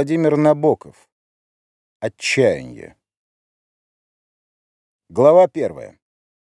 Владимир Набоков. Отчаяние. Глава 1.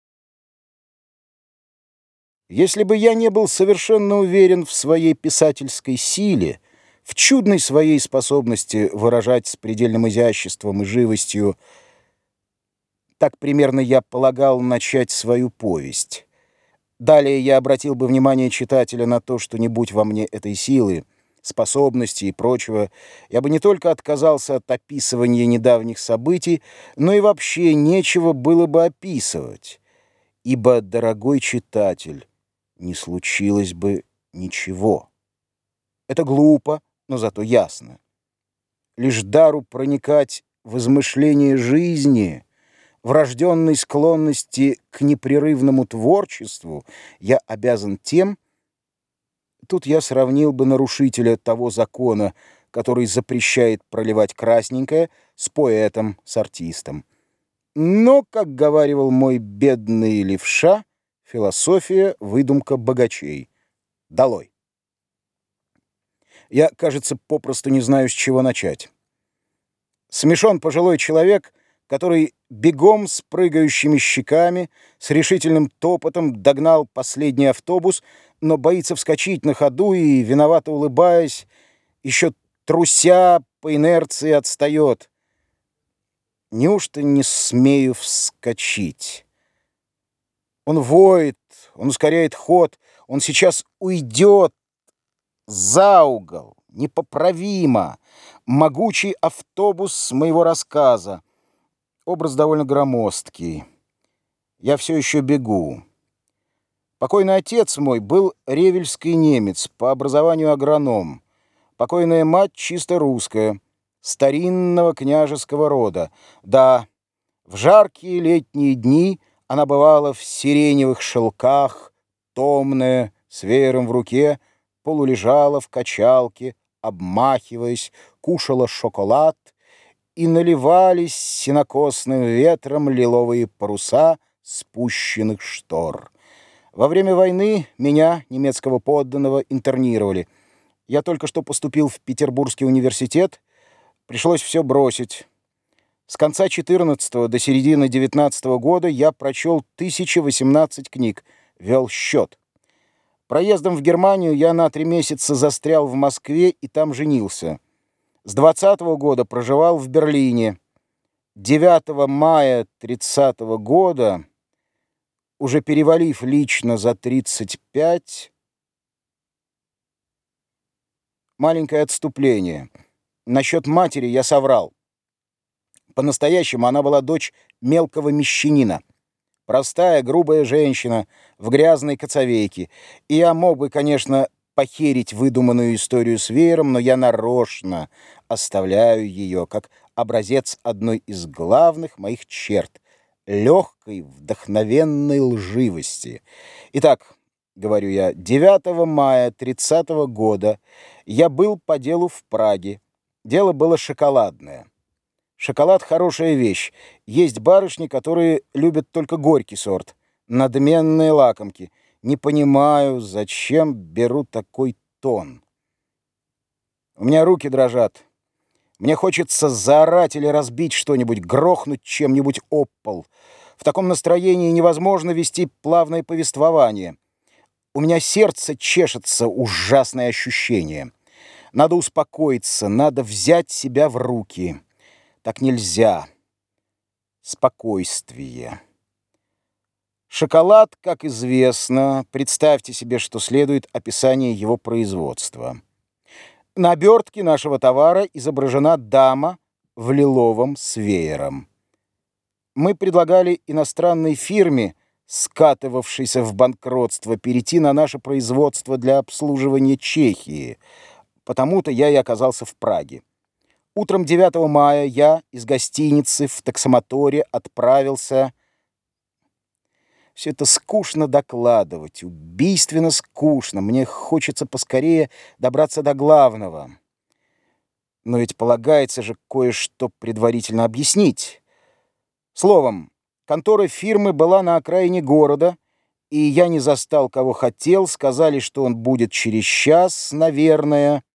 Если бы я не был совершенно уверен в своей писательской силе, в чудной своей способности выражать с предельным изяществом и живостью, так примерно я полагал начать свою повесть. Далее я обратил бы внимание читателя на то, что не будь во мне этой силы, способности и прочего, я бы не только отказался от описывания недавних событий, но и вообще нечего было бы описывать, ибо, дорогой читатель, не случилось бы ничего. Это глупо, но зато ясно. Лишь дару проникать в измышление жизни, врожденной склонности к непрерывному творчеству, я обязан тем. Тут я сравнил бы нарушителя того закона, который запрещает проливать красненькое, с поэтом, с артистом. Но, как говаривал мой бедный левша, философия — выдумка богачей. Долой! Я, кажется, попросту не знаю, с чего начать. Смешон пожилой человек, который бегом с прыгающими щеками, с решительным топотом догнал последний автобус, но боится вскочить на ходу и, виновато улыбаясь, еще труся по инерции отстает. Неужто не смею вскочить? Он воет, он ускоряет ход, он сейчас уйдет за угол, непоправимо. Могучий автобус моего рассказа. Образ довольно громоздкий. Я все еще бегу. Покойный отец мой был ревельский немец, по образованию агроном. Покойная мать чисто русская, старинного княжеского рода. Да, в жаркие летние дни она бывала в сиреневых шелках, томная, с веером в руке, полулежала в качалке, обмахиваясь, кушала шоколад, и наливались сенокосным ветром лиловые паруса спущенных штор. Во время войны меня, немецкого подданного, интернировали. Я только что поступил в Петербургский университет, пришлось все бросить. С конца 14-го до середины 19-го года я прочел 1018 книг, вел счет. Проездом в Германию я на 3 месяца застрял в Москве и там женился. С 20-го года проживал в Берлине. 9 мая 30-го года, уже перевалив лично за 35, маленькое отступление. Насчет матери я соврал. По-настоящему она была дочь мелкого мещанина. Простая, грубая женщина в грязной коцовейке. И я мог бы, конечно, похерить выдуманную историю с веером, но я нарочно оставляю ее как образец одной из главных моих черт — легкой, вдохновенной лживости. Итак, говорю я, 9 мая 30-го года я был по делу в Праге. Дело было шоколадное. Шоколад — хорошая вещь. Есть барышни, которые любят только горький сорт. Надменные лакомки. Не понимаю, зачем беру такой тон. У меня руки дрожат. Мне хочется заорать или разбить что-нибудь, грохнуть чем-нибудь об пол. В таком настроении невозможно вести плавное повествование. У меня сердце чешется, ужасное ощущение. Надо успокоиться, надо взять себя в руки. Так нельзя. Спокойствие. Шоколад, как известно, представьте себе, что следует описание его производства. На обертке нашего товара изображена дама в лиловом с веером. Мы предлагали иностранной фирме, скатывавшейся в банкротство, перейти на наше производство для обслуживания Чехии. Потому-то я и оказался в Праге. Утром 9 мая я из гостиницы в таксомоторе отправился. Все это скучно докладывать, убийственно скучно. Мне хочется поскорее добраться до главного. Но ведь полагается же кое-что предварительно объяснить. Словом, контора фирмы была на окраине города, и я не застал, кого хотел. Сказали, что он будет через час, наверное.